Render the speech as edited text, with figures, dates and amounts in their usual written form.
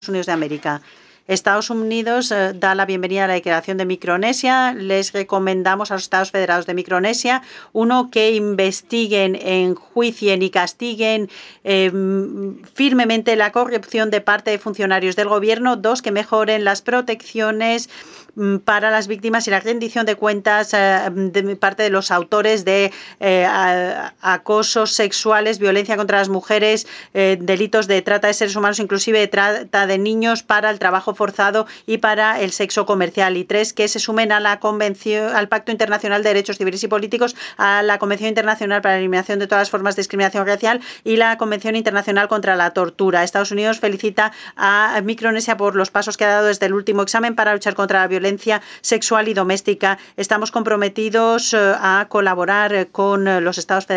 Unidos de América. Estados Unidos da la bienvenida a la declaración de Micronesia. Les recomendamos a los Estados Federados de Micronesia, uno, que investiguen, enjuicien y castiguen firmemente la corrupción de parte de funcionarios del gobierno. Dos, que mejoren las protecciones para las víctimas y la rendición de cuentas de parte de los autores de acosos sexuales, violencia contra las mujeres, delitos de trata de seres humanos, inclusive de trata de niños para el trabajo forzado y para el sexo comercial. Y tres, que se sumen a la Convención, al Pacto Internacional de Derechos Civiles y Políticos, a la Convención Internacional para la Eliminación de todas las formas de discriminación racial y la Convención Internacional contra la Tortura. Estados Unidos felicita a Micronesia por los pasos que ha dado desde el último examen para luchar contra la violencia sexual y doméstica. Estamos comprometidos a colaborar con los Estados Federados